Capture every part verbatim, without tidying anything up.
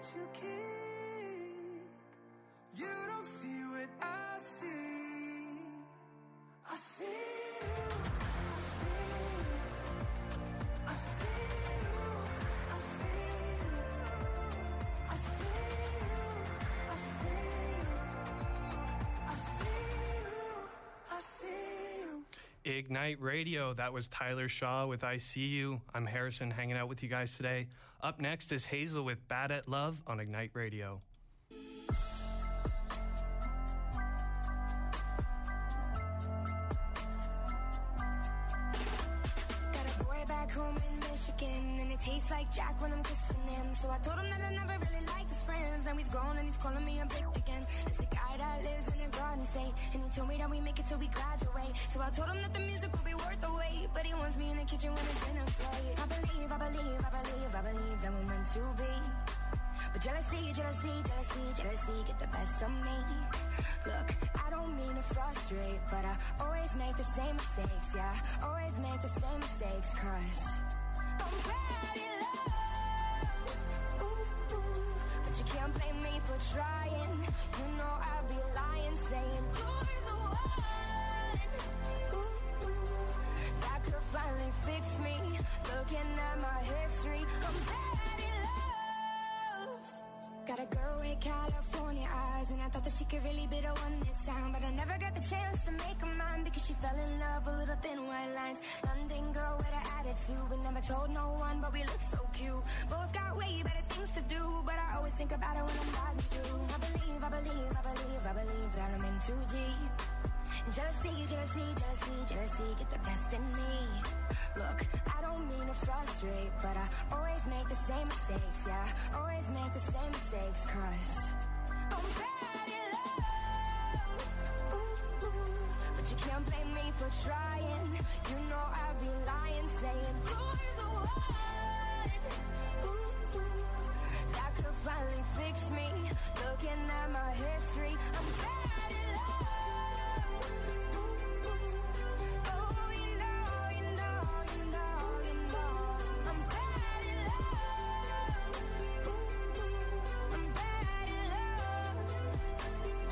you keep. You don't see what I see. I see you. I see you. I see you. I see you. I see you. I see you. I see you. Ignite Radio. That was Tyler Shaw with I See You. I'm Harrison, hanging out with you guys today. Up next is Hazel with Bad at Love on Ignite Radio. Got a boy back home in Michigan, and it tastes like Jack when I'm kissing him. So I told him that I never really liked his friends. Now he's gone and he's calling me a bitch again. It's a guy that lives in a garden state, and he told me that we make it till we graduate. So I told him that the music will be worth the wait, but he wants me in the kitchen when it's dinner plate. I believe, I believe, I believe, I believe that we're meant to be. But jealousy, jealousy, jealousy, jealousy get the best of me. Look, I don't mean to frustrate, but I always make the same mistakes, yeah. Always make the same mistakes, cause I'm bad at love. Ooh, ooh. But you can't blame me for trying. You know I'd be lying, saying you're the one. Ooh, ooh. That could finally fix me. Looking at my history, I'm bad at love. Got a girl with California eyes, and I thought that she could really be the one this time, but I never got the chance to make her mine because she fell in love with little thin white lines. London girl with an attitude, we never told no one, but we look so cute. Both got way better things to do, but I always think about it when I'm riding through. I believe, I believe, I believe, I believe that I'm in too deep. Jealousy, jealousy, jealousy, jealousy get the best in me. Look, I don't mean to frustrate, but I always make the same mistakes, yeah. Always make the same mistakes, cause I'm bad at love. Ooh, ooh. But you can't blame me for trying. You know I'd be lying, saying you're the one. Ooh, ooh. That could finally fix me. Looking at my history, I'm bad at love. Ooh, ooh. Oh, you know, you know, you know, you know, I'm bad at love. Ooh, ooh. I'm bad at love. Ooh,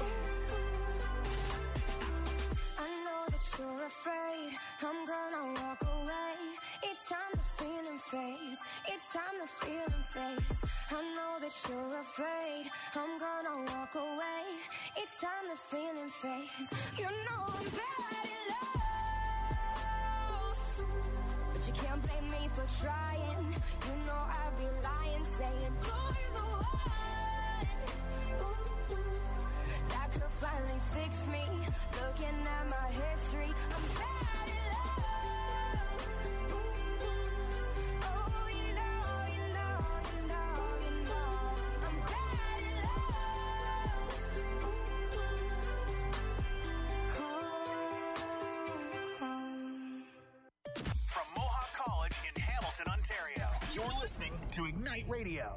ooh. I know that you're afraid I'm gonna walk away. It's time to feel and face. It's time to feel and face. I know that you're afraid I'm gonna walk away. It's time to feel and face. You know I'm bad at love, but you can't blame me for trying. You know I'd be lying, saying you're the one. Ooh, ooh. That could finally fix me. Looking at my history, I'm bad at love. Ooh, ooh. Oh, you know, you know, you know, you know, I'm bad at love. Ooh, ooh. Oh. From Mohawk College in Hamilton, Ontario, you're listening to Ignite Radio.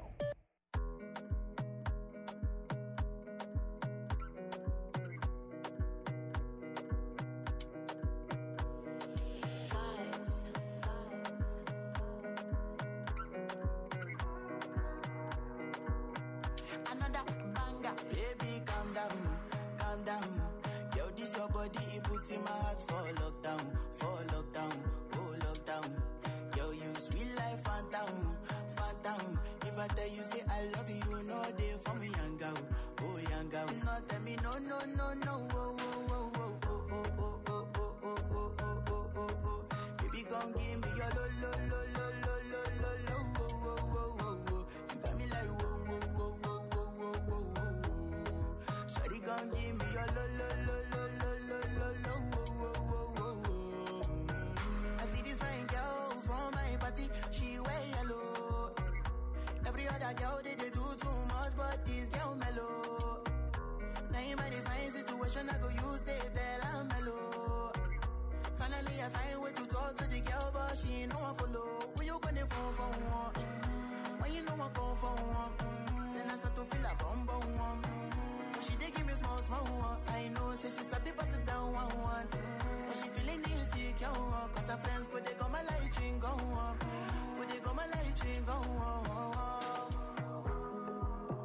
Another banger, baby, calm down, calm down. Yo, this your body, it puts in my heart for lockdown, for lockdown, oh lockdown. Yo, you sweet life, phantom, phantom. If I tell you say I love you, no day for me, young girl, oh young girl. No tell me no, no, no, no, oh, oh, oh, oh, oh, oh, oh, oh, oh, oh, oh, oh, oh, oh, oh. Baby, gon' give me your lo, lo, lo, lo, lo, lo, lo, lo, oh, oh, oh, oh, oh. You got me like whoa, whoa, whoa, whoa, whoa, whoa, whoa, whoa. Shawty gon' give me your lo, lo, lo, lo, lo, lo, lo, lo, oh, oh, oh, oh, oh. I see this fine girl from my party, she wear yellow. Every other girl they, they do too much, but this girl mellow. Now in my divine situation, I go use they tell I'm mellow. Finally, I find way to talk to the girl, but she ain't no one follow. When you gonna phone for one? Mm-hmm. When you know I come for one? Mm-hmm. Then I start to feel a bum bum one. Mm-hmm. But she dey give me small small one. I know, say she's a bit pass it down one one. Mm-hmm. But she feeling insecure, cause her friends go they come my light ring go on. Go they come my light ring go on.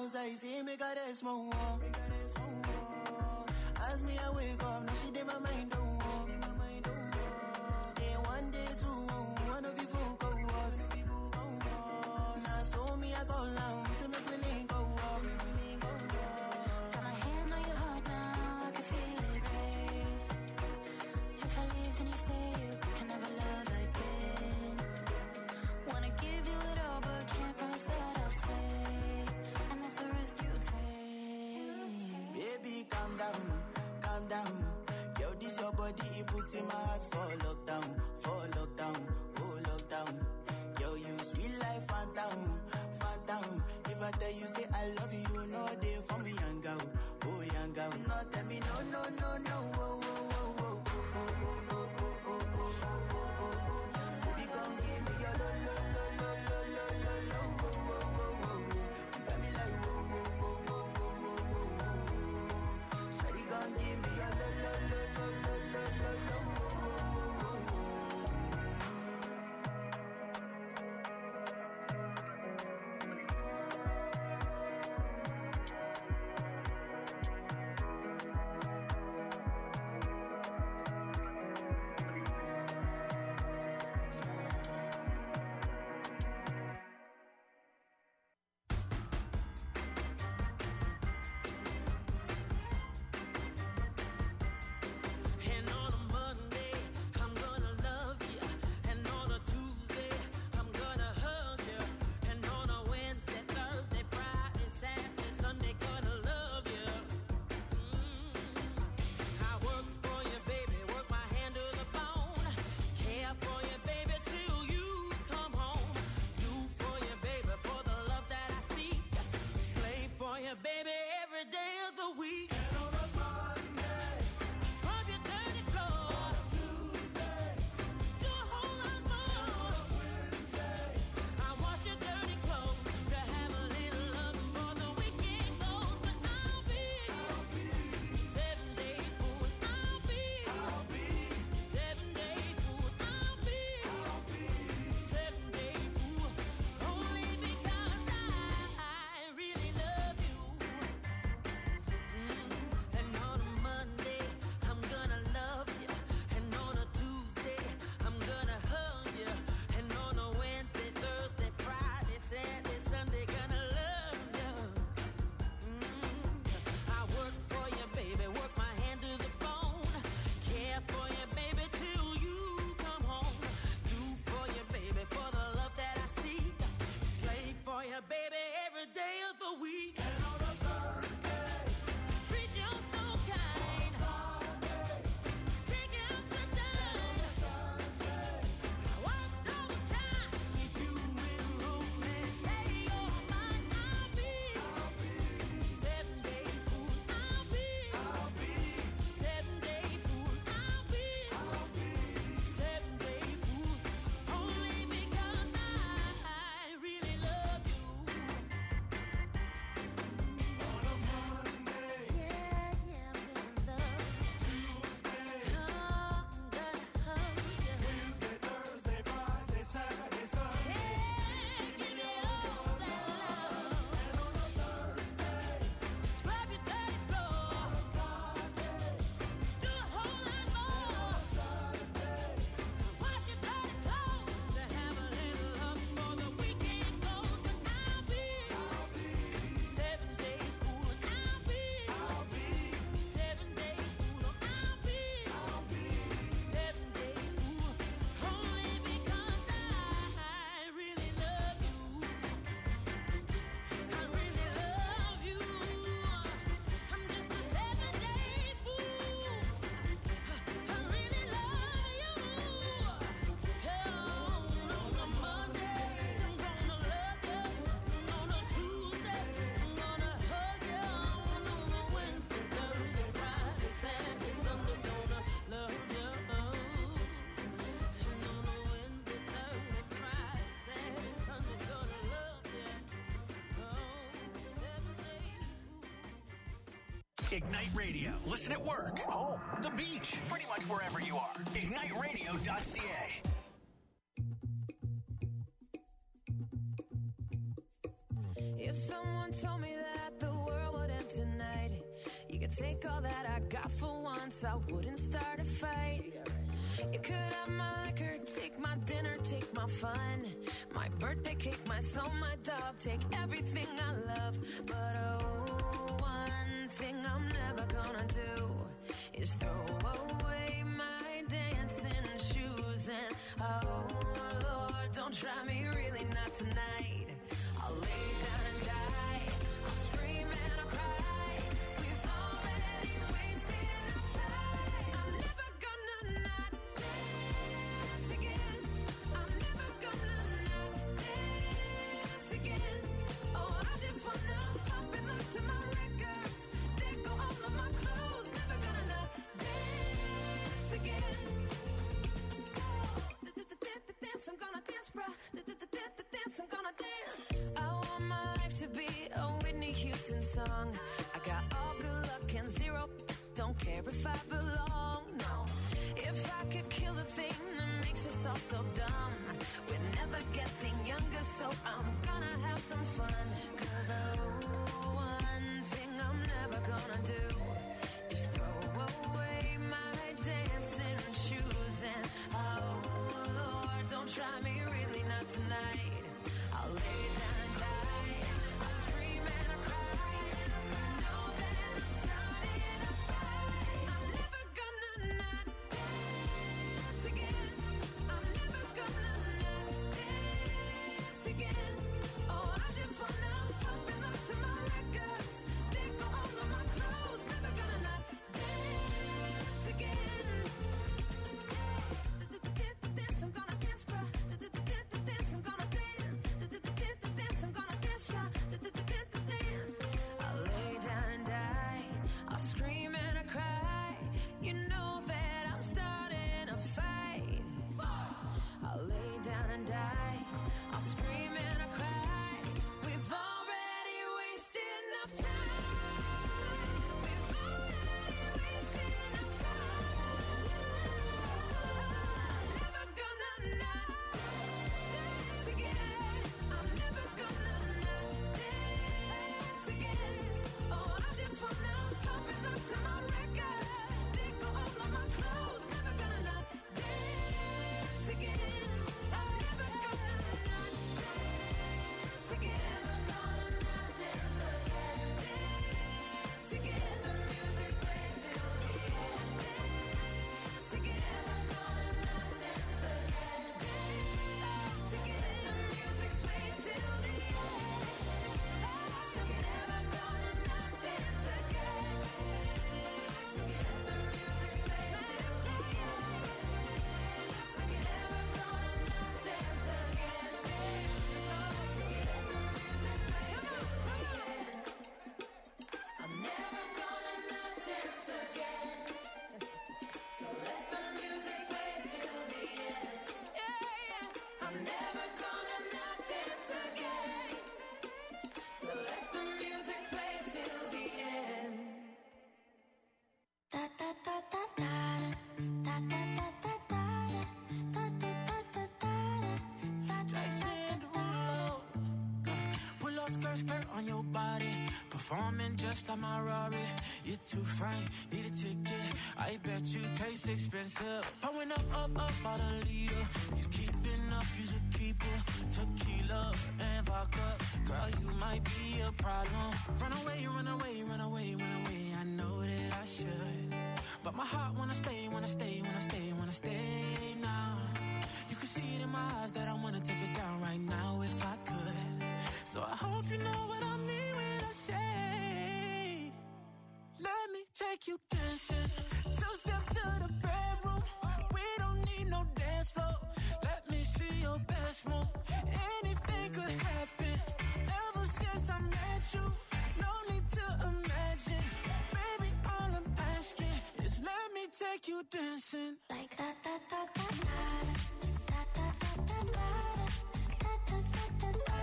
downside, say make her rest more. Make her rest more. As me I wake up, now she did my mind don't walk. Then one day two, one of you folk go us. Now so me I go down, say make we link go walk. Got my hand on your heart now, I can feel it race. If I leave, then you say you can never love again. Wanna give you it all, but can't promise that I'll stay. And that's the risk you take. Baby, calm down, calm down. Yo, this your body, it puts in my heart for lockdown, for lockdown, oh lockdown. Yo, you sweet life, phantom, phantom. If I tell you say I love you, no day for me, young girl, oh young girl. No, tell me no, no, no, no, oh, oh, oh, oh, oh, oh, oh, oh, oh, oh, oh, oh, oh. Baby, come give me your lo, lo, lo, lo, lo, lo, lo, lo, oh, oh, oh, oh. You got me like whoa, whoa, whoa, whoa, whoa, whoa, whoa. Shawty, come give me your lo, lo, lo, lo, lo, lo, lo, lo, oh, oh, oh, oh, oh. And on a Monday, I'm gonna love you. And on a Tuesday, I'm gonna hug you. And on a Wednesday, Thursday, Friday, Saturday, Sunday, gonna love you. Mm. I work for you, baby, work my hand to the bone. Care for you, baby, till you come home. Do for you, baby, for the love that I seek. Slave for you, baby, every day of the week. Scrub your dirty floor. Do a whole lot more. I wash your dirty clothes to have a little love before the weekend goes. But I'll be seven day fool. I'll be seven day fool. I'll be seven day fool. Only because I really love you. Mm. And on a Monday, I'm gonna love you. And on a Tuesday, I'm gonna hug you. And on a Wednesday, Thursday, Friday, Saturday, Sunday, gonna love you. Mm. I work for you, baby, work my hand to the bone. Care for you, baby, till you come home. Do for you, baby, for the love that I seek. Slave for you, baby, every day of the week. Treat you so kind. Take you out to dine. I worked all the time. If you will romance, say you're mine. I'll be seven day fool. I'll be seven day fool. I'll be seven day fool. Only because I really love you. Ignite Radio. Listen at work, home, the beach, pretty much wherever you are. ignite radio dot c a. If someone told me that the world would end tonight, you could take all that I got for once, I wouldn't start a fight. You could have my liquor, take my dinner, take my fun, my birthday cake, my soul, my dog, take everything I love. But oh, one thing I'm never gonna do is throw away my dancing shoes. And oh Lord, don't try me, really not tonight. I'll lay down and die, I'll scream and I'll cry. We've already wasted enough time. I'm never gonna not dance again. I'm never gonna not dance again. Oh, I just wanna pop and look to my records. They go all of my clothes. Never gonna not dance again. Dance, I'm gonna dance, bruh. Dance, I'm gonna dance. I want my life to be a Whitney Houston song. I got all good luck and zero. Don't care if I belong, no. If I could kill the thing that makes us all so dumb, we're never getting younger, so I'm gonna have some fun. Cause oh, one thing I'm never gonna do is throw away my dancing shoes. And oh Lord, don't try me, really not tonight. I'll lay down and die, I'll scream and I'll cry. Know that I'm starting a fight. I'm never gonna not dance again. I'm never gonna not dance again. Oh, I just wanna pop and look to my records. They go all of my clothes. Never gonna not dance again. Dance, I'm gonna dance, bruh. Dance, I'm gonna dance. Dance, I'm gonna dance, y'all. Dance. I'll lay down and die, I'll scream and I cry. You know that I'm starting a fight. I'll lay down and die, I'll scream and I cry. We've already wasted enough time. We've already wasted enough time. I'm never gonna not dance again. I'm never gonna not dance again. Oh, I just wanna pop and look to my records. They go all of my clothes. Never gonna not dance again. I'm never gonna not dance again. Never gonna not dance again. Dance again. The music plays till the end. Dance again. Never gonna not dance again. Dance again. The music plays till the end. Dance again. Never gonna not dance again. Dance again. The music plays till the end. Dance again. Never gonna not dance again. Dance again. The music plays till the end. I'm never gonna not dance again. So let the music play till the end. Yeah, yeah. I'm never gonna not dance again. So let the music play till the end. Da da da da da da da da da da da da da da da da. Jason Derulo. Pull up skirt, skirt on your body. Performing just like my Rari. You're too fine, need a ticket. I bet you taste expensive. Pouring up, up, up, out a leader. If you keeping up, you should keep it. Tequila and vodka. Girl, you might be a problem. Run away, run away, run away, run away. I know that I should. But my heart wanna stay, wanna stay, wanna stay, wanna stay now. You can see it in my eyes that I wanna take it down right now if I could. So I hope you know what I mean when I say, let me take you dancing. Two step to the bedroom. We don't need no dance floor. Let me see your best move. Anything could happen. Ever since I met you, no need to imagine. Baby, all I'm asking is let me take you dancing. Like da da da da da da da da da da da da da da da.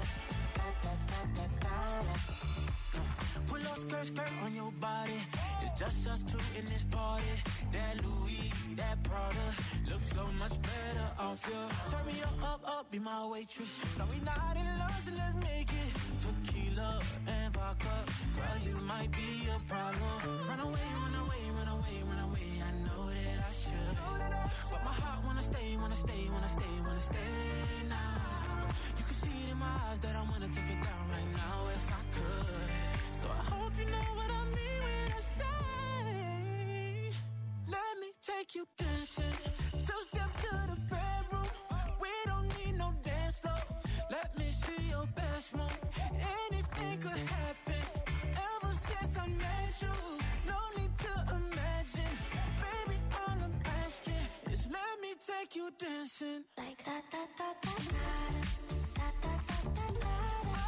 Pull up skirt, skirt on your body. It's Just us two in this party. That Louis, that Prada, looks so much better off you. Turn me up, up, up, be my waitress. No, we not in love, so let's make it tequila and vodka. Girl, you might be a problem. Run away, run away, run away, run away. I know that I should, but my heart wanna stay, wanna stay, wanna stay, wanna stay now. You can see it in my eyes that I wanna take it down right now if I could. So I hope you know what I mean when I say, let me take you dancing. Two step to the bedroom. We don't need no dance floor. Let me see your best move. Anything could happen. Ever since I met you, no need to imagine. Baby, all I'm asking is let me take you dancing. Like da da da da da da da da da da.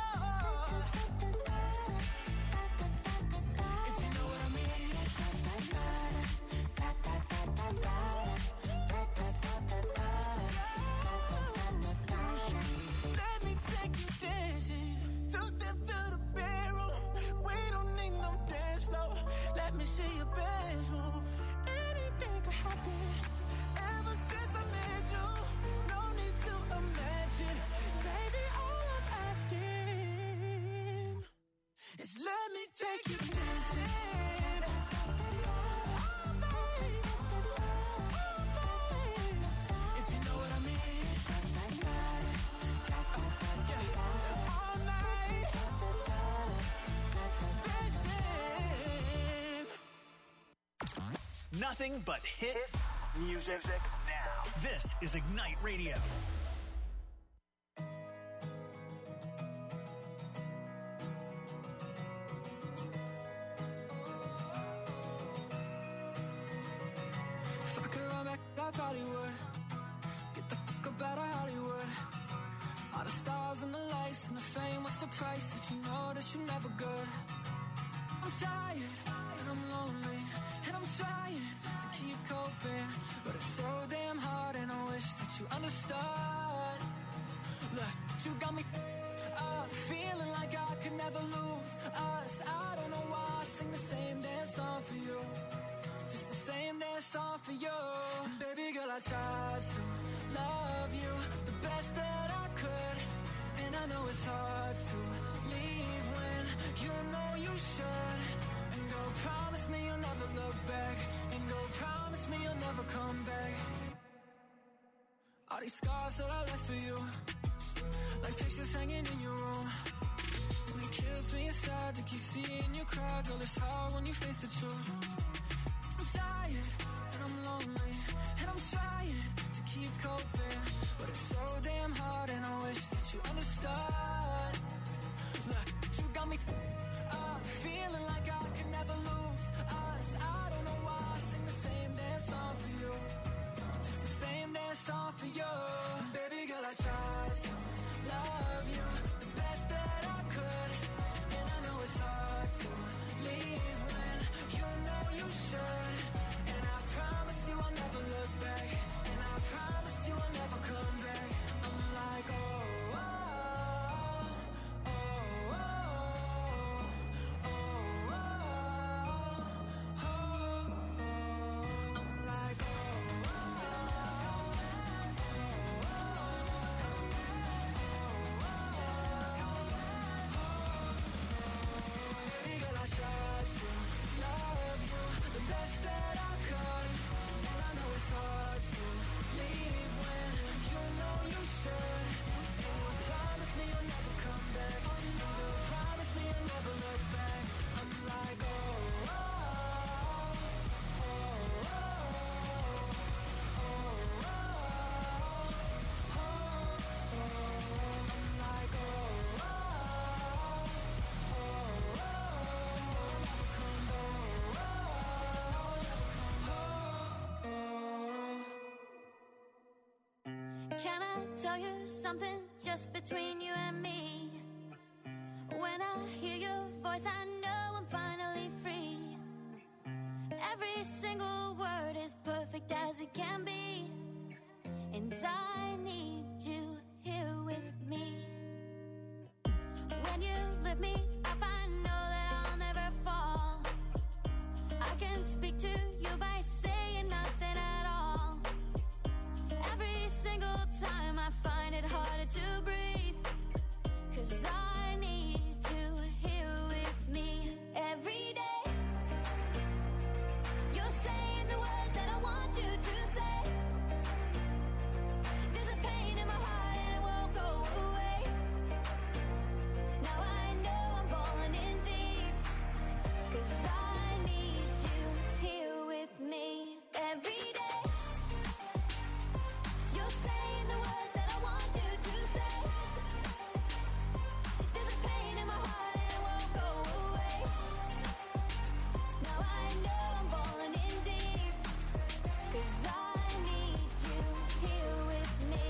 If you know what I mean. Let me take you dancing. Two step to the bedroom. We don't need no dance floor. Let me see your best move. Anything could happen. Ever since I met you, no need to imagine. Baby, all I'm asking is let me take you dancing. If you know what I mean. Yeah. All night. Dancing. Nothing but hit music now. This is Ignite Radio. If I could run back, I probably would. Get the fuck up out of Hollywood. All the stars and the lights and the fame, what's the price if you know that you're never good? I'm tired and I'm lonely and I'm trying to keep coping, but it's so damn hard and I wish that you understood. Look, you got me up, feeling like I could never lose us. I don't know why I sing the same damn song for you, just the same damn song for you. And baby girl, I tried to love you the best that I could, and I know it's hard to leave when you know you should. And go promise me you'll never look back, and go promise me you'll never come back. All these scars that I left for you, like pictures hanging in your room, and it kills me inside to keep seeing you cry. Girl, it's hard when you face the truth. I'm tired and I'm lonely and I'm trying to keep coping, but it's so damn hard and I wish that you understood. Look, you got me up, feeling like I could never lose us. I don't know why I sing the same damn song for you, just the same damn song for you. And baby girl, I tried to love you the best that I could, and I know it's hard to leave when you know you should. And I promise you I'll never look back, and I promise you I'll never come back. I'm like, oh, oh, oh, oh, oh, oh, oh, oh. I'm like, oh, baby girl, I tried to love you the best that I could, and I know it's hard to leave when you know you should. And you promise me you'll never come back, and you promise me you'll never look back. I'm like, oh, oh, oh, oh, oh, oh, oh, oh. I'm like, oh, oh, oh, Can I tell you something just between you and me? When I hear your voice, I know I'm finally free. Every single word is perfect as it can be, and I need you here with me. When you lift me up, I know that I'll never fall. I I can speak to you by saying nothing at all. Every single time I find it harder to breathe, 'cause I need you here with me every day. You're saying the words that I want you to say. There's a pain in my heart and it won't go away. Now I know I'm falling in deep, 'cause I need you here with me every day. You're saying the words that I want you to say. There's a pain in my heart and it won't go away. Now I know I'm falling in deep, 'cause I need you here with me.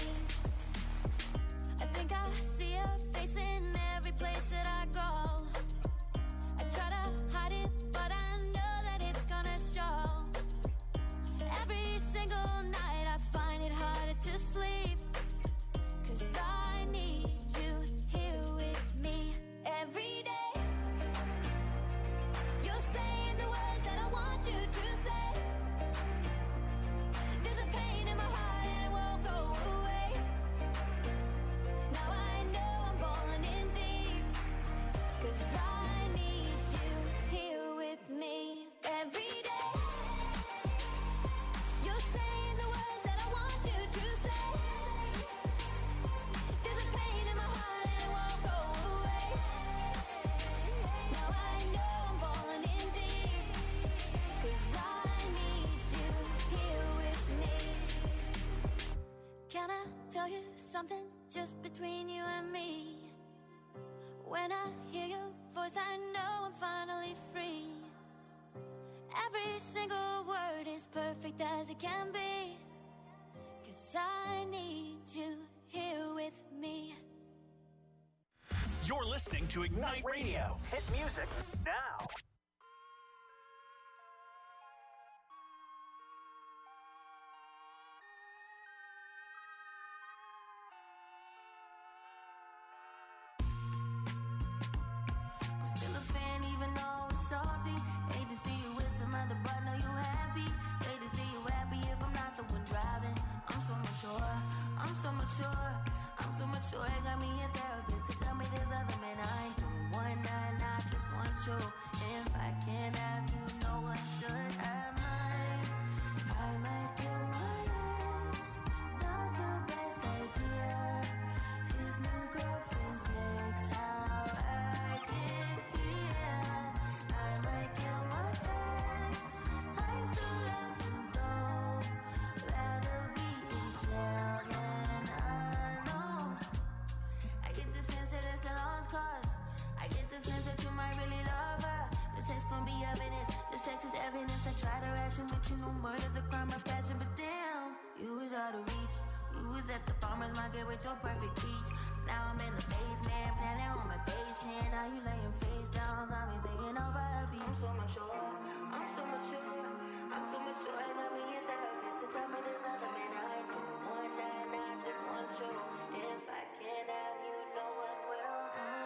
I think I see your face in every place that I go. I try to hide it, but I know that it's gonna show. Every single night I find it harder to sleep, 'cause I need you here with me every day. You're saying the words that I want you to say. There's a pain in my heart and it won't go away. Now I know I'm falling in deep, 'cause I need you here with me every day. You're saying the words that I want you to say. There's a pain in my heart and it won't go away. Now I know I'm falling in deep, 'cause I need you here with me. Can I tell you something just between you and me? When I hear your voice, I know I'm finally free. Every single word is perfect as it can be, 'cause I need you here with me. You're listening to Ignite Radio. Hit music now. I'm still a fan even though it's salty. Hate to see you with some other, but know you happy. Hate to see you happy if I'm not the one driving. I'm so mature, I'm so mature, I'm so mature. It got me a therapist to tell me there's other men I ain't doing one night, I just want you. If I can't have you, no one should. I might, I might kill my ex. Not the best idea. His new girlfriend's next. How I get here. I might kill my ex. I still love him though. Rather be in jail than alone. I get the sense that it's a lost cause. I get the sense that you might really love her. This text gon' be evidence. This text is evidence. I try to ration with you, no murder's a crime of passion, but damn, you was out of reach. You was at the farmer's market with your perfect peach. Now I'm in the basement, planning on my patient. Now you laying face down, got me singing over a beat. I'm so mature, I'm so mature, I'm so mature. I got me a therapist to tell me there's other men I ain't doing one night, I just want you. If I can't have you, no one will.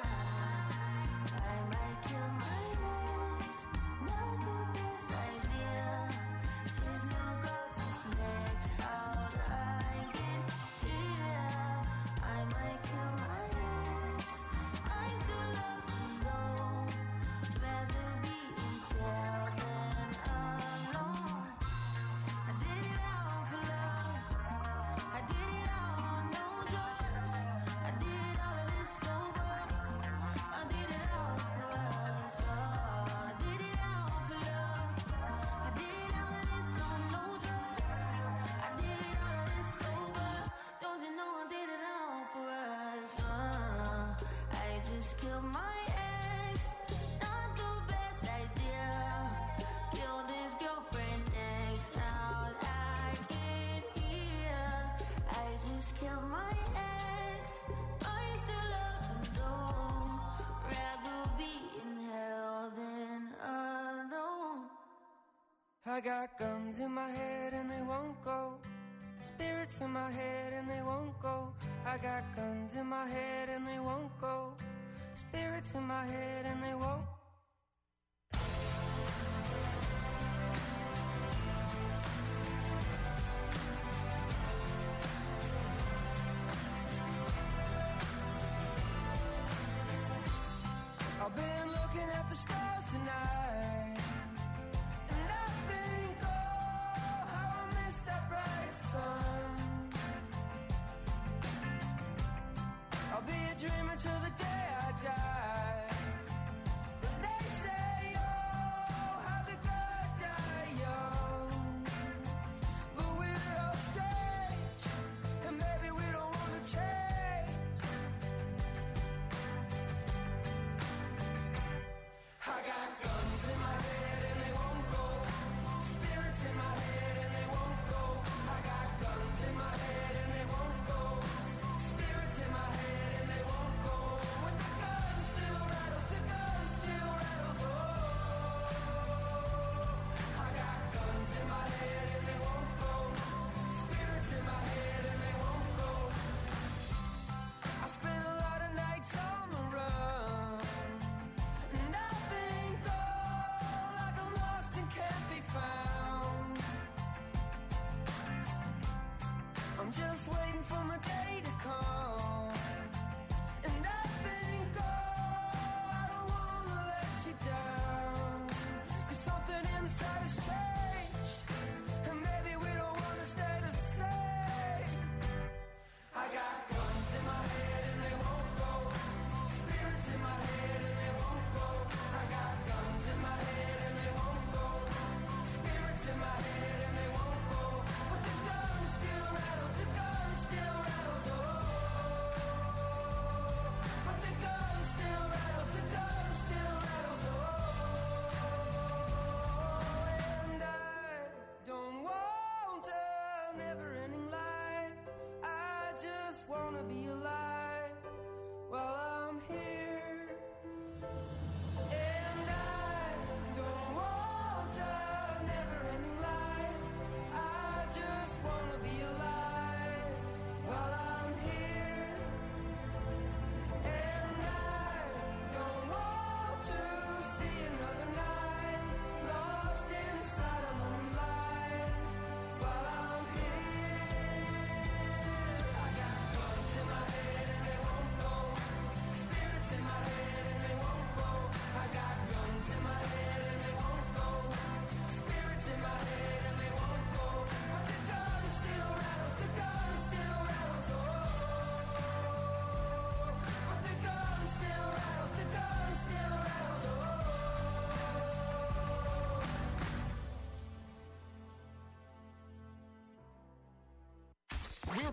I might kill my ex, not the best idea. His new girlfriend's next. How'd I get here? I might kill my ex. I still love him though. Rather be in jail than alone. I did it all for love. I did it all on no drugs. I did all of this sober. I did it all for us. Oh, I did it all for love. I did all of this on no drugs. I did all of this sober. Don't you know I did it all for us? Uh, I just killed my ex. Not the best idea. Killed his girlfriend next. How'd I get here? I just killed my ex. I still love him though. Rather be in hell than alone. I got guns in my head and they won't go. Spirits in my head and they won't go. I got guns in my head and they won't go. Spirits in my head and they won't.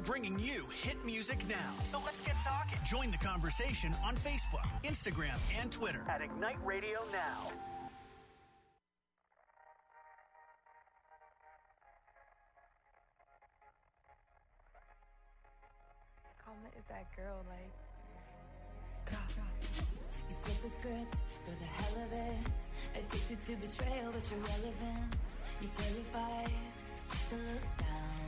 bringing you hit music now. So let's get talking. Join the conversation on Facebook, Instagram, and Twitter at Ignite Radio Now. Karma is that girl, like. You flip the script for the hell of it. Addicted to betrayal, but you're relevant. You're terrified to look down.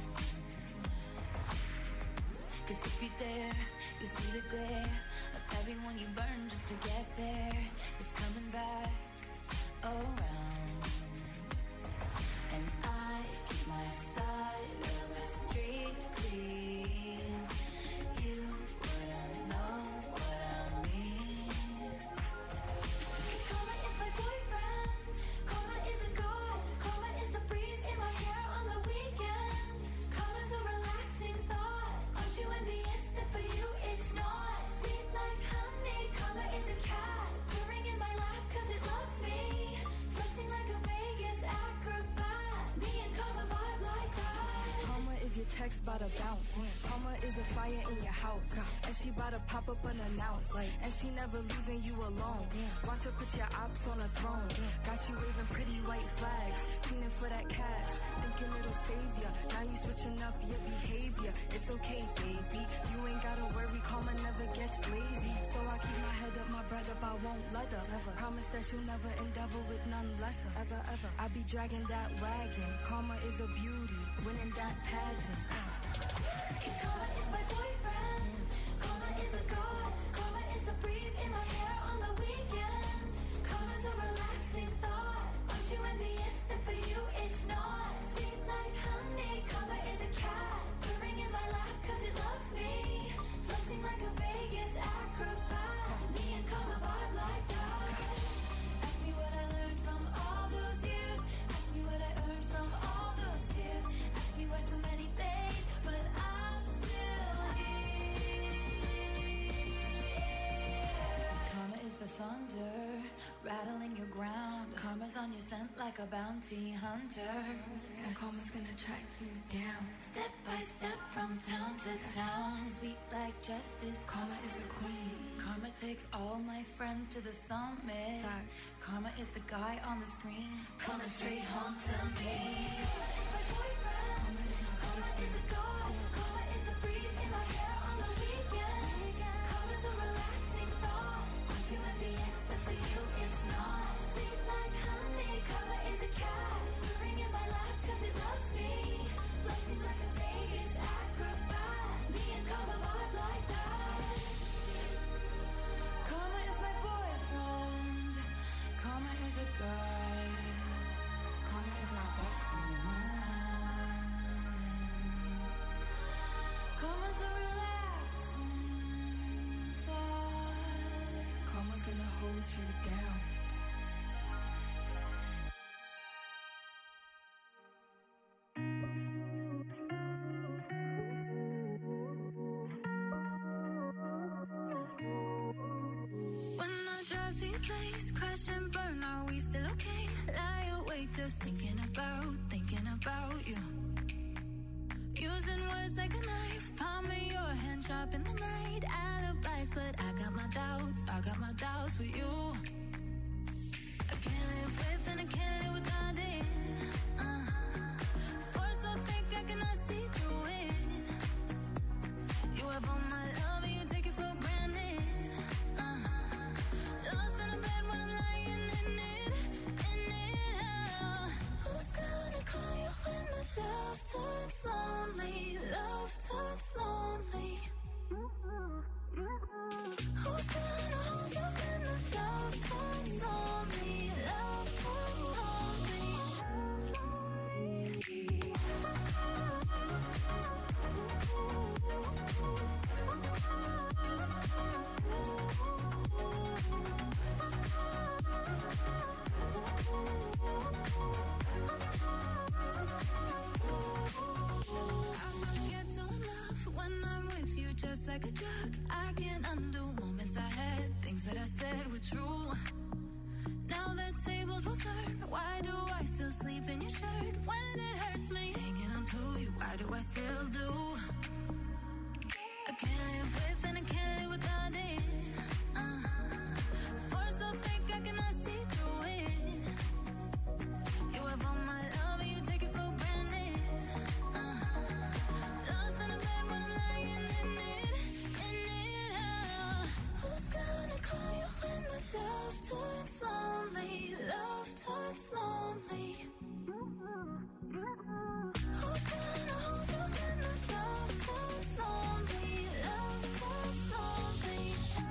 Cause if you dare, you see the glare of everyone you burn just to get there. It's coming back around. And I keep my side of the street clean. You wouldn't know what I mean. Karma is my boyfriend. Karma is a god. Karma is the breeze in my hair on the weekend. Karma's a relaxing thought. Aren't you envious that for you it's not? Sweet like honey. Karma is a cat purring in my lap cause it loves me. Flexing like a Vegas acrobat. Me and Karma vibe like that. Karma is your text about to bounce. Karma is a fire in your house. And she about to pop up unannounced. And she never leaving you alone. Watch her put your ops on a throne. Got you waving pretty white flags. Feeling for that cash. Thinking it'll save ya. Now you switching up your behavior. It's okay, baby. You ain't gotta worry. Karma never gets lazy. So I keep my head up, my bread up. I won't let up. Ever. Promise that you'll never endeavor with none lesser. Ever, ever. I be dragging that wagon. Karma is a beauty. Winning that pageant. Karma is my boyfriend. Karma is a god. Karma is the breeze in my hair on the weekend. Karma's a relaxing thought. Aren't you envious that for you it's not? Sweet like honey. Karma is a cat purring in my lap cause it loves me. Flexing like a Vegas acrobat. Me and Karma vibe like that. Ask me what I learned from all those years. Ask me what I earned from all those tears. Ask me why so many fade, but I'm still here. Karma is the thunder rattling your ground. Karma's on your scent like a bounty hunter. And karma's gonna track you down. Step by step from town to town. Sweet like justice. Karma is the queen. Karma takes all my friends to the summit. Facts. Karma is the guy on the screen coming straight home to me. Karma is my boyfriend. Karma is my Karma is a god. Karma is the breeze in my hair on the weekend. Karma's a relaxing thought. Aren't you envious that for you it's not? Sweet like honey. Karma is a cat purring in my lap cause it loves me. Flexing like a Vegas acrobat. Me and Karma vibe like that. Karma is my boyfriend. Karma is a guy. Karma is my bestie. Karma's a relaxing thought. Karma's gonna hold you down. When I drive to your place, crash and burn, are we still okay? Lie awake, just thinking about, thinking about you. Using words like a knife, palm in your hand, sharp in the night. Alibis, but I got my doubts, I got my doubts with you. I can't live with and I can't live without it. Uh, force so thick I cannot see through it. You have all my love and you take it for granted. Uh, lost in a bed when I'm lying in it, in it. Uh, who's gonna call you when the love turns lonely? Love turns lonely. Who's gonna hold you when the love turns lonely? Love turns lonely. Just like a drug, I can't undo moments I had. Things that I said were true. Now the tables will turn. Why do I still sleep in your shirt when it hurts me? Hanging on to you, why do I still do? I can't live with and I can't live without it. Uh, force so thick I cannot see through it. You have all my love and you take it for granted. Uh, lost in a bed when I'm lying in it, in it. Uh, who's gonna call you when the love turns lonely? Love turns lonely. Who's gonna hold you when the love turns lonely? Love turns lonely.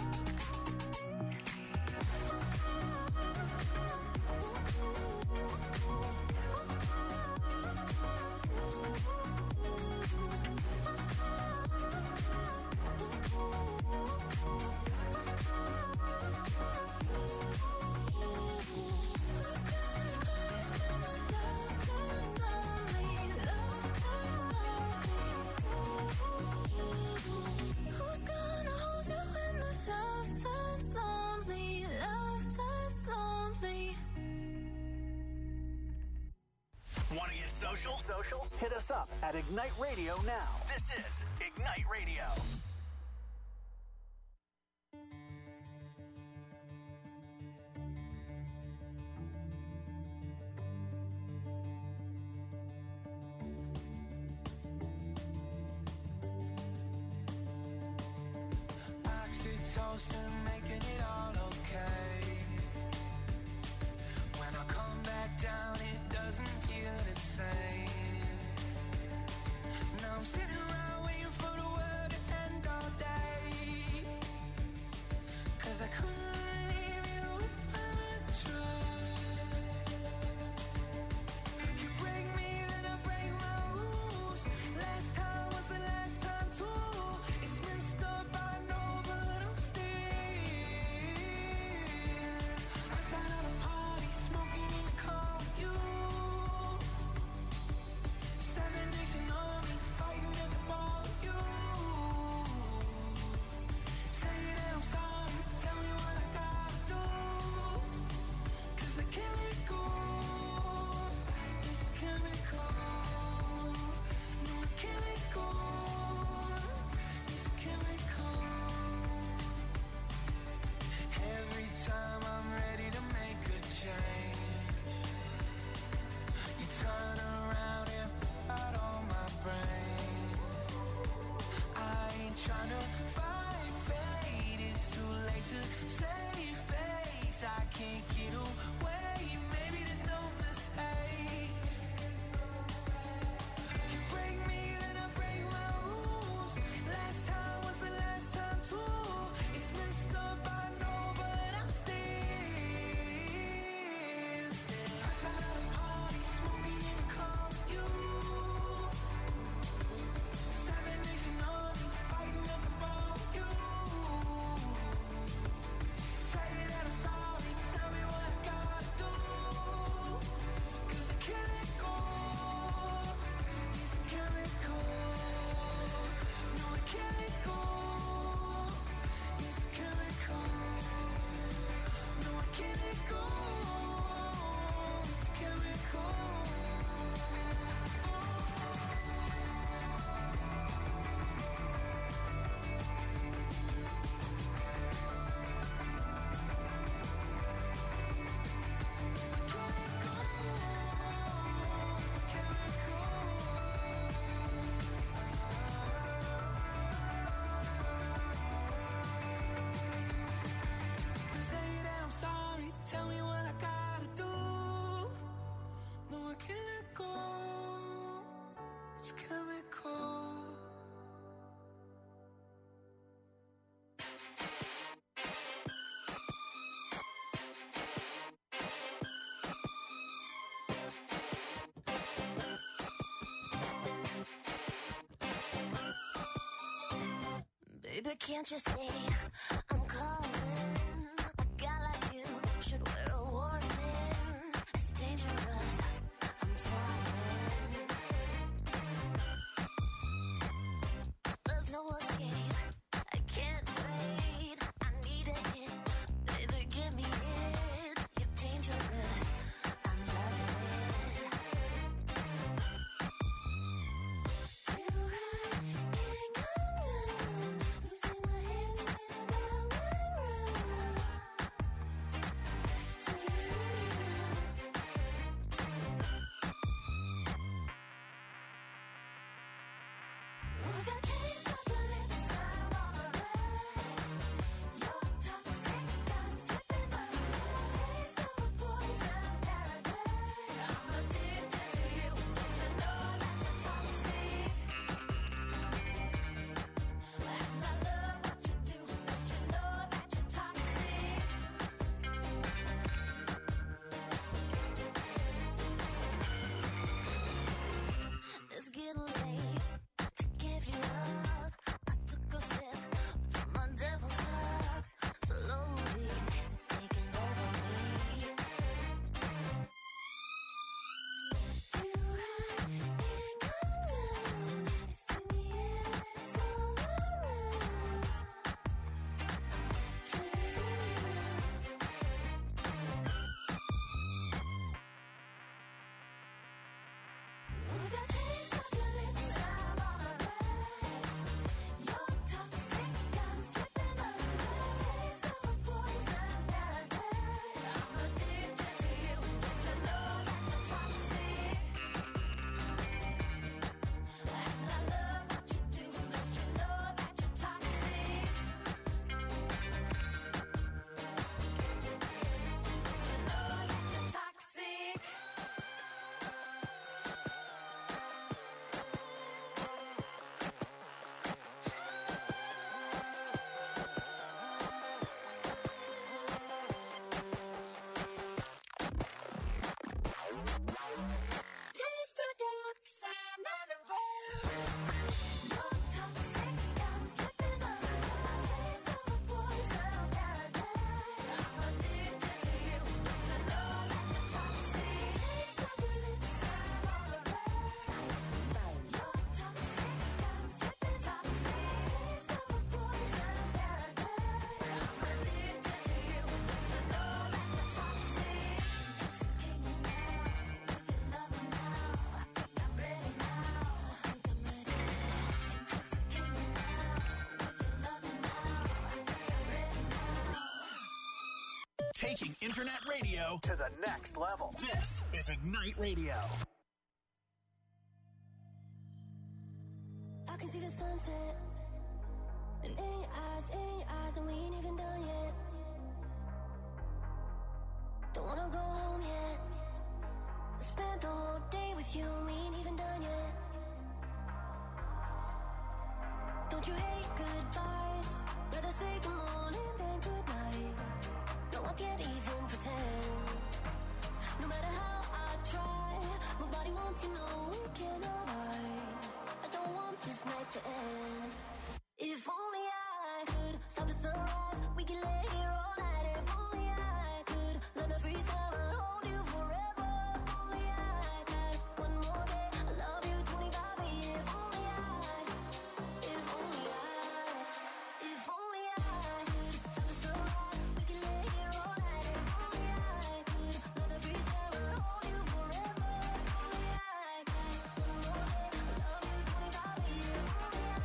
Who's gonna hold you when the love turns lonely? Love turns lonely. Want to get social? Social? Hit us up at Ignite Radio now. This is Ignite Radio. Oxytocin making it all okay. When I come back down, it doesn't feel the same. Now I'm sitting around waiting for the world to end all day. Cause I couldn't leave you if I tried. You break me, then I break my rules. Last time was the last time too. It's messed up, I know, but I'm still outside of the party, smoking in the car with you. Seven Nation Army, fighting at the bar with you. Say that I'm sorry, tell me what I gotta do. Cause I can't let go. It's chemical. No, I can't let go. It's chemical. Every time I'm ready to make a change, you turn around and put out all my brains. I ain't tryna fight fate, it's too late to save face. I can't get away, maybe there's no mistakes. You break me, then I break my rules. Last time was the last time too. It's messed up, I know, but I'm still, still outside of the party, smoking in the car with you. Seven Nation Army, fighting at the bar with you. Say that I'm sorry, tell me what I gotta do. Cause I can't let go. It's chemical. No, I can't let go. It's chemical. No, I can't let go. It's chemical. Say that I'm sorry, tell me what I gotta do. No, I can't let go. It's chemical. Baby, can't you see I'm calling? A guy like you should wear a warning. It's dangerous, I'm falling. There's no escape, I can't wait. I need a hit, baby, give me it. You're dangerous, I'm loving it. You can't come down. Taking internet radio to the next level. This is Ignite Radio. I can see the sunset. And in your eyes, in your eyes, and we ain't even done yet. Don't wanna go home yet. I spent the whole day with you, and we ain't even done yet. Don't you hate goodbyes? Rather say good morning than good night. No, I can't even pretend. No matter how I try, my body wants you know we cannot hide. I don't want this night to end. If only I could stop the sunrise, we can lay here all night. If only I could learn to freeze time and hold you forever. If only I had one more day, I love you twenty-five a year. If only I, if only I, if only I could stop the sunrise, we can lay here all night. If only I could learn to freeze time and hold you forever. If only I had one more day, I love you twenty-five a year. If only I.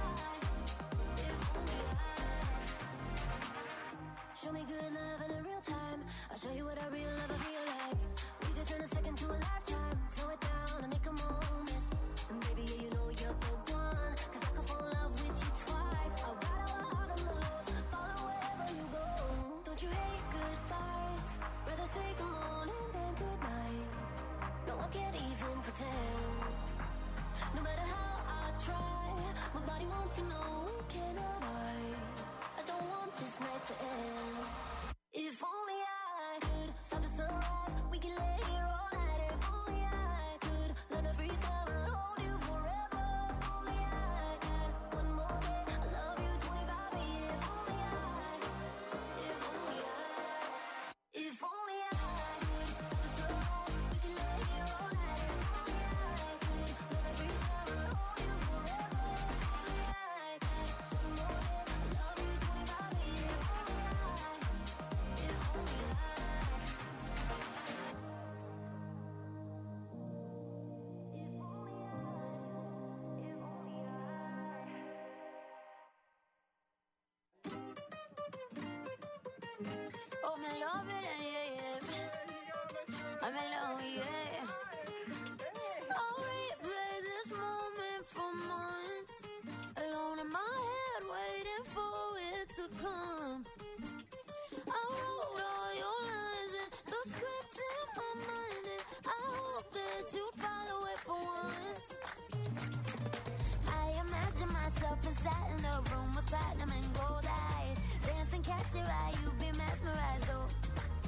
Show me good love in a real time. I'll show you what a real lover feel like. We could turn a second to a lifetime. Slow it down and make a moment. And baby, yeah, you know you're the one. Cause I could fall in love with you twice. I'll ride our highs and lows, follow wherever you go. Don't you hate goodbyes? Rather say good morning than good night. No, I can't even pretend. No matter how I try, my body wants to know we cannot hide. I don't want this night to end. If only I could stop the sunrise, we can lay here all night. If only I could learn to freeze time and hold you forever. If only I had one more day, I love you twenty-five a year. If only I, if only I, if only I could stop the sunrise, we can lay here all night. If only I could learn to freeze time and hold you forever. If only I had one more day, I love you twenty-five a year. If only I, if only I. Oh, me love it, yeah, yeah. I'm in love, yeah. I'll replay this moment for months. Alone in my head, waiting for it to come. I wrote all your lines and the scripts in my mind, and I hope that you follow it for once. I imagine myself inside in the room with platinum and gold eyes. Dance and catch your eye, you be mesmerized, oh.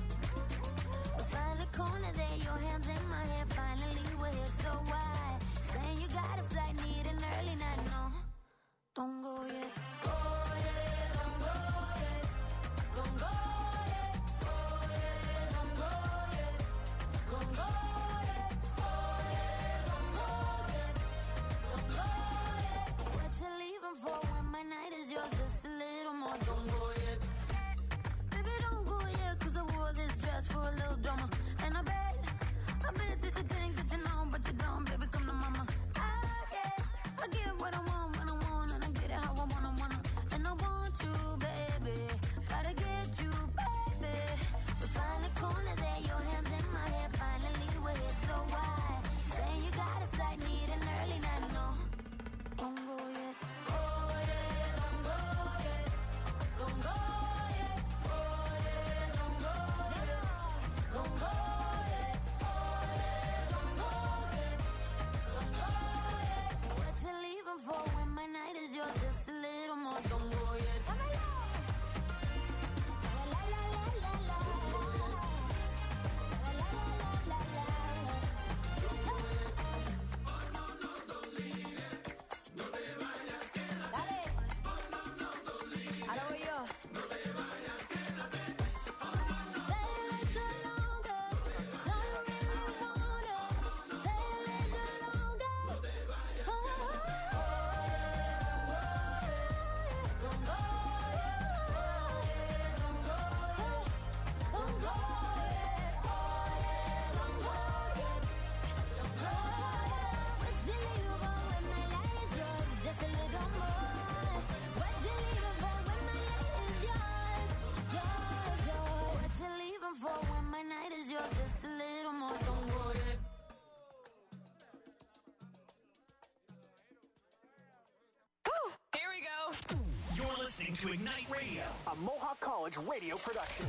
to Ignite Radio, a Mohawk College radio production.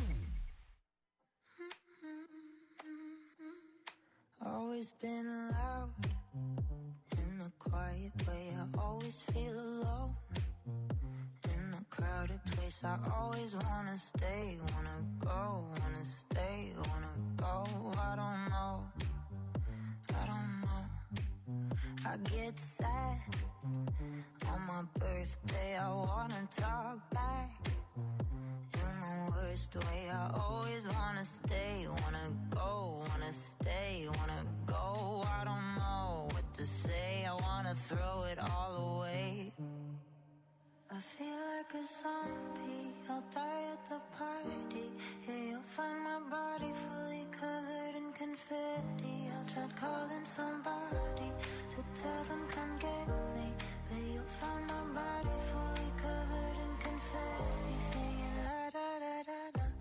Always been loud in a quiet way. I always feel alone in a crowded place. I always wanna stay, wanna go, wanna stay, wanna go. I don't know, I don't know. I get sad on my birthday. I wanna talk back in the worst way. I always wanna stay, wanna go, wanna stay, wanna go. I don't know what to say. I wanna throw it all away. I feel like a zombie. I'll die at the party. Yeah, you'll find my body fully covered in confetti. I tried calling somebody to tell them come get me, but you'll find my body fully covered in confetti, singing la da da da da.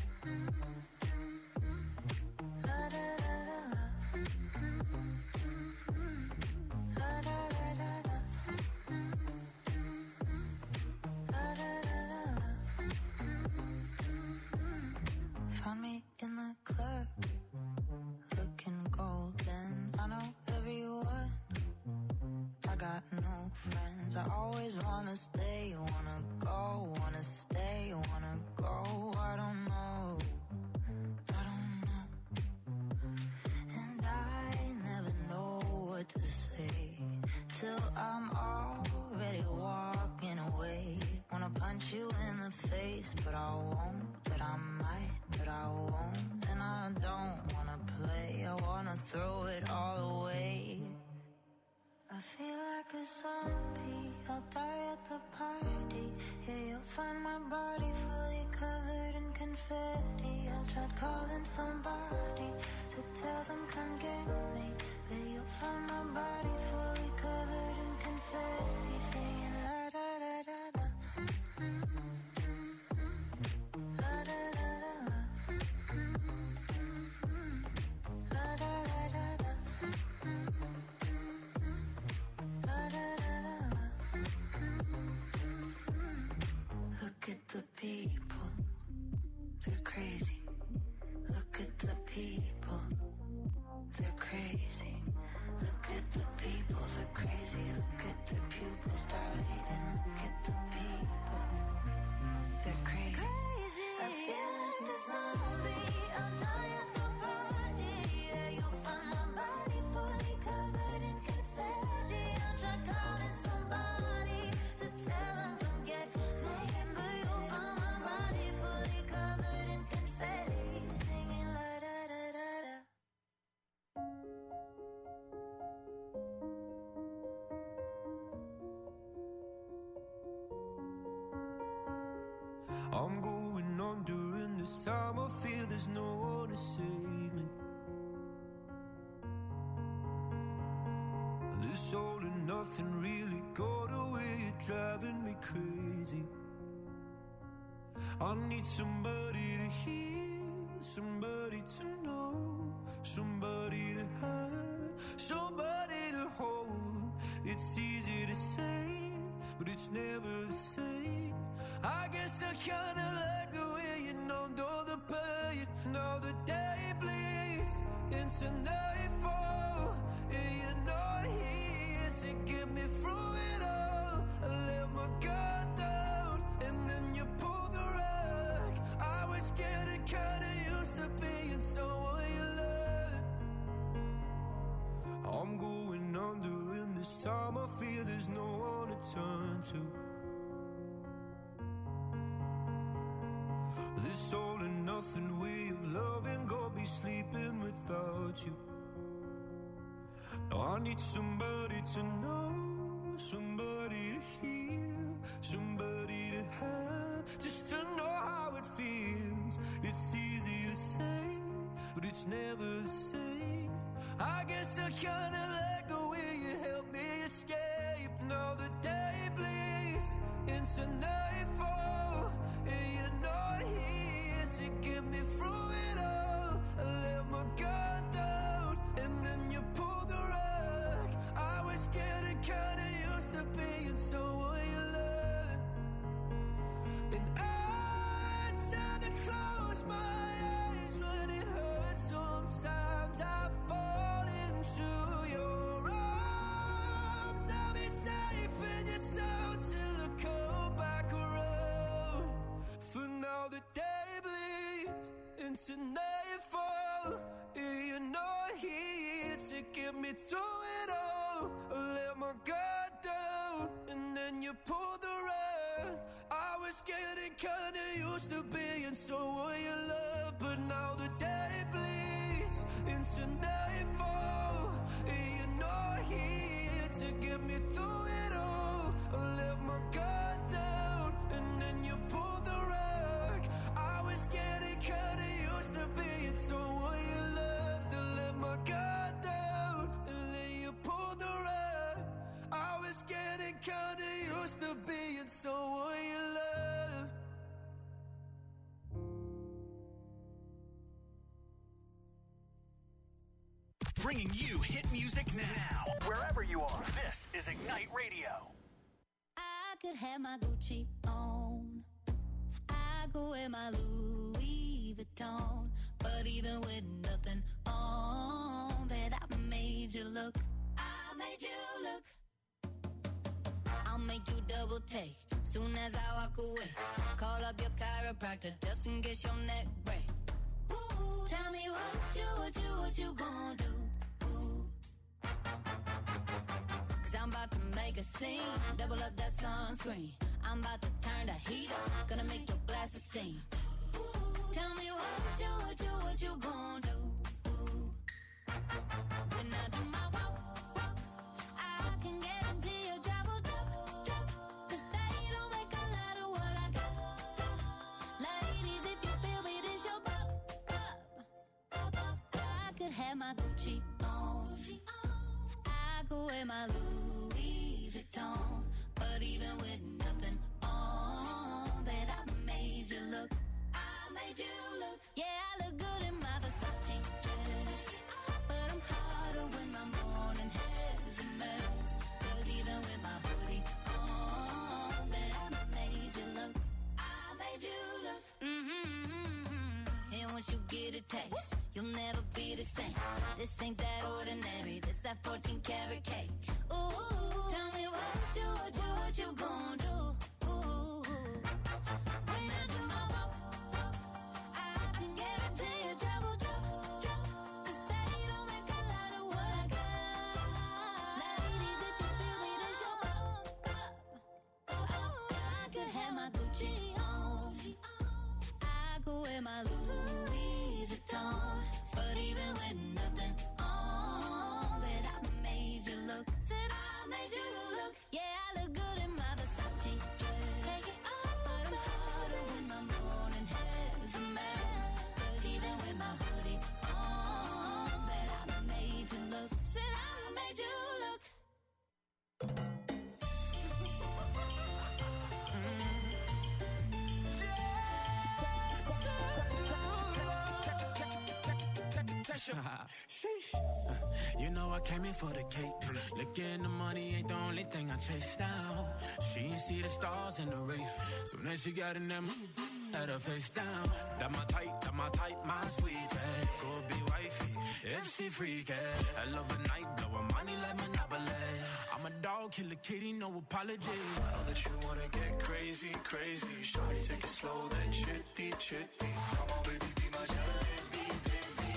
La da da da da. La da da da da. La da da da da. Found me in the club, looking golden. I know everyone, I got no friends. I always wanna stay, wanna go, wanna stay, wanna go. I don't know, I don't know. And I never know what to say till I'm already walking away. Wanna punch you in the face, but I won't, but I might, but I won't. And I don't wanna play, I wanna throw it all away. I feel like a zombie, I'll die at the party. Yeah, you'll find my body fully covered in confetti. I tried calling somebody to tell them come get me, but you'll find my body fully covered in confetti, singing la da da da da. La da da da da. La da da da da. Look at the people, they're crazy. Look at the people, they're crazy. Look at the people, they're crazy. Look at the pupils dilating. Look at the people, they're crazy. I feel like a zombie. I'll die at the party. Yeah, you'll find my body fully covered in confetti. I tried calling somebody to tell them come get me, but you'll find my body fully covered in confetti, singing la da da da da. I'm going on during this time. I feel there's no one to save me. This all and nothing really got away, it's driving me crazy. I need somebody to hear, somebody to know, somebody to have, somebody to hold. It's easy to say, but it's never the same. I guess I kinda like the way you numbed all the pain. Now the day bleeds into nightfall, and you're not here to get me through it all. I let my guard down, and then you pulled the rug. I was getting kinda used to being someone you loved. I'm going under, and this time I feel there's no one to turn to. This all and nothing way of loving, go be sleeping without you. Now I need somebody to know, somebody to hear, somebody to have, just to know how it feels. It's easy to say, but it's never the same. I guess I kinda like the way you help me escape. Now the day bleeds into nightfall, and you're not here to get me through it all. I let my guard down, and then you pulled the rug. I was getting kinda used to being someone you loved. into nightfall. You're not here to get me through it all. I let my guard down, and then you pulled the rug. I was getting kinda used to being someone you love, but now the day bleeds into nightfall. You're not here to get me through it all. I let my guard down, and then you pulled the rug. I was getting kinda used to being someone you loved. I let my guard down, and then you pulled the rug. I was getting kinda used to being someone you loved. Bringing you hit music now, wherever you are. This is Ignite Radio. I could have my Gucci on. I could wear my Louis Vuitton. But even with nothing on, that I made you look. I made you look. I'll make you double take soon as I walk away. Call up your chiropractor just in case your neck break. Ooh, tell me what you, what you, what you gonna do? Ooh. Cause I'm about to make a scene, double up that sunscreen. I'm about to turn the heat up, gonna make your glasses steam. Ooh, tell me what you, what you, what you gonna do? Ooh. When I do my walk, walk, I can guarantee your job will drop, drop. Cause they don't make a lot of what I got, got. Ladies, if you feel me, this your pop, pop, pop, pop. I could have my Gucci on. I could wear my Louis Vuitton. But even with nothing on, bet I made you look. I made you look. Yeah, I look good in my Versace dress. But I'm hotter when my morning hair is a mess. Cause even with my hoodie on, bet I made you look. I made you look. Mm-hmm. And once you get a taste, you'll never be the same. This ain't that ordinary. This that fourteen karat cake. Ooh, tell me what you, what you, what you gonna do? Ooh, when I do my walk, walk, I can guarantee your job will drop, drop. Cause they don't make a lot of what I got. Ladies, if you feel me, this your pop, pop, pop. I could have my Gucci on. I could wear my Louis Vuitton. But even with nothing on, bet I made you look. Said I made you look. Yeah, I look good in my Versace dress. Take it off, but I'm hotter when my morning hair is a mess. Cause even with my hoodie on, bet I made you look. Said I made you look. Sheesh. Uh, you know I came in for the cake. Looking the money ain't the only thing I chase down. She ain't see the stars in the race. So then she got in them, had her face down. That my type, that my type, my sweetie. Go be wifey, if she freaky. I love a night, blow her money like Monopoly. I'm a dog, kill a kitty, no apology. I know that you wanna get crazy, crazy. Shawty, take it slow, then chitty, chitty. Come on, baby, be my jalebi, baby.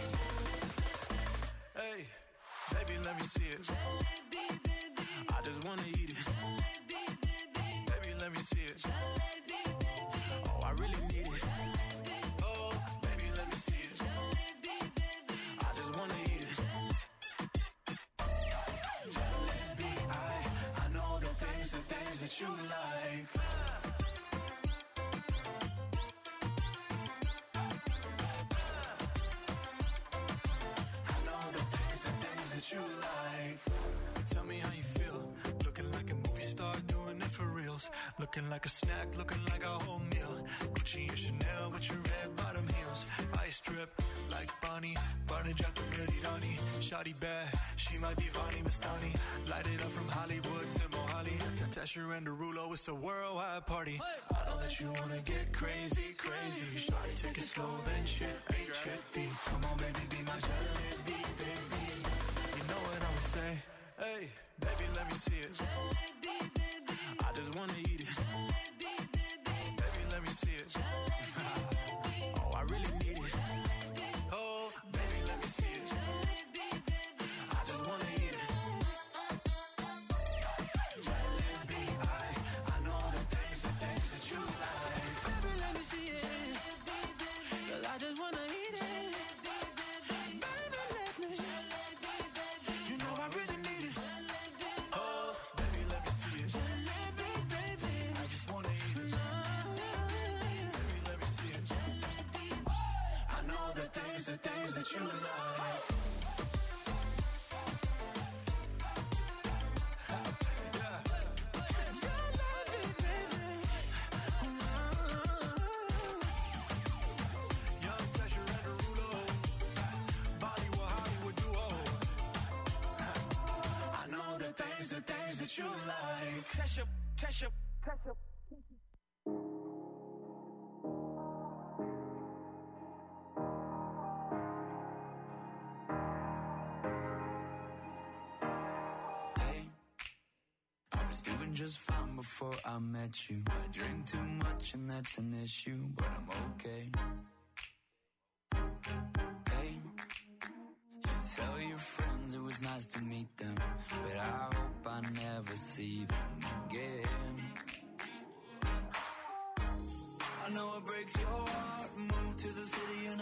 Hey, baby, let me see it. Jalebi, baby. I just wanna eat it. Jalebi, baby. Baby, let me see it. Jalebi, baby. Oh, I really need it. Jalebi. Oh, baby, let me see it. Jalebi, baby. I just wanna eat it. Jalebi, I, I know the things, the things that you like. I know the things, the things that you like. Tell me how you feel. Looking like a movie star, doing it for reals. Looking like a snack, looking like a whole meal. Gucci and Chanel with your red bottom heels. Ice drip like Bonnie, Barney Jack the Merirani. Shawty bad, she my divani Mastani. Light it up from Hollywood to Mohali. Tesher and Derulo, it's a worldwide party. I know that you wanna get crazy, crazy. Shawty, take it slow, then chitty, chitty. Come on, baby, be my jalebi, baby. You know what I'ma say? Hey, baby, let me see it. Jalebi, baby. I just wanna eat it. Jalebi, baby. Baby, let me see it. Jalebi, baby. Oh, I really need it. the things, the things that you like. You like Tesha, Tesha, Tesha. Hey, I was doing just fine before I met you. I drink too much and that's an issue, but I'm okay. Hey, you tell your friends it was nice to meet them, but I hope I never see them again. I know it breaks your heart. Moved to the city and